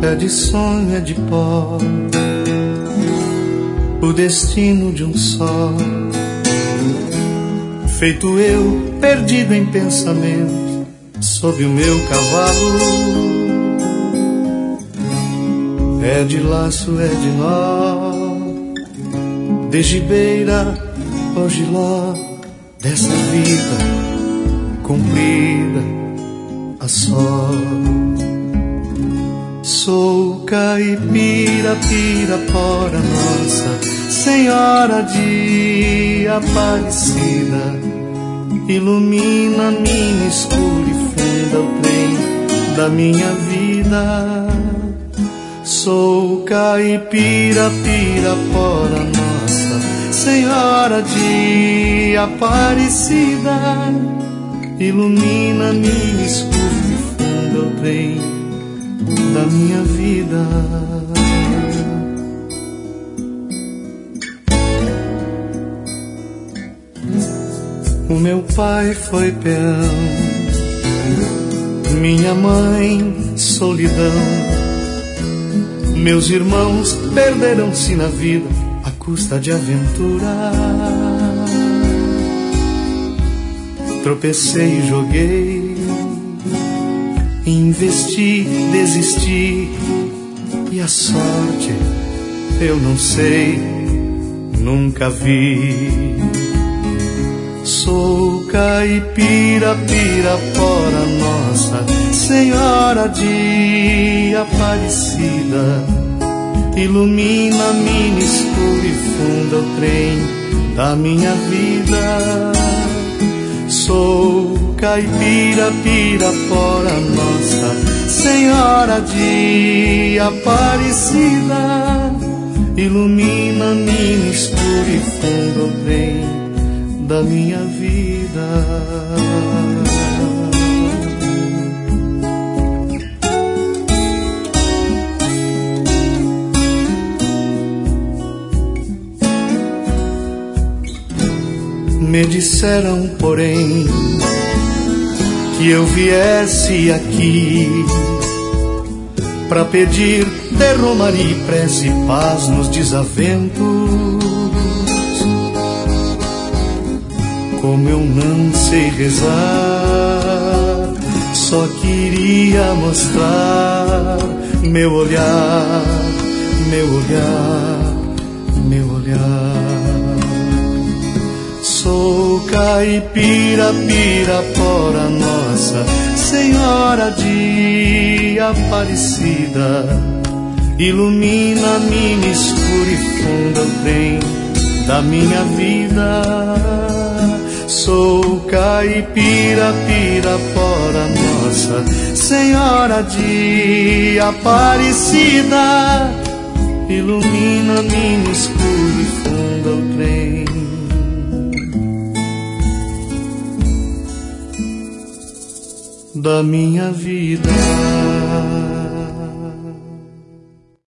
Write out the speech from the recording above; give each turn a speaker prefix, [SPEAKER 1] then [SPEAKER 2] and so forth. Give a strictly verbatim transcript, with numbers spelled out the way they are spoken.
[SPEAKER 1] é de sonho, é de pó, o destino de um só. Feito eu, perdido em pensamento, sob o meu cavalo. É de laço, é de nó, de gibeira ou giló, dessa vida comprida a só. Sou caipira, pirapora nossa, Senhora de Aparecida, ilumina minha escura e funda o trem da minha vida. Sou caipira, pirapora nossa, Senhora de Aparecida, ilumina minha escura e funda o trem da minha vida. O meu pai foi peão, minha mãe solidão. Meus irmãos perderam-se na vida à custa de aventura. Tropecei e joguei, investi, desisti, e a sorte eu não sei, nunca vi. Sou caipira, pirapora nossa, Senhora de Aparecida, ilumina minha escura e funda o trem da minha vida. Sou caipira, pirapora nossa, Senhora de Aparecida, ilumina minha escura e funda o trem da minha vida. Me disseram, porém, que eu viesse aqui pra pedir de romaria e prece, paz nos desaventos. Como eu não sei rezar, só queria mostrar meu olhar, meu olhar, meu olhar. Sou caipira, pirapora nossa, Senhora de Aparecida, ilumina minha escura e funda o trem da minha vida. Sou caipira, pirapora nossa, Senhora de Aparecida, ilumina minha escura e funda o trem da minha vida.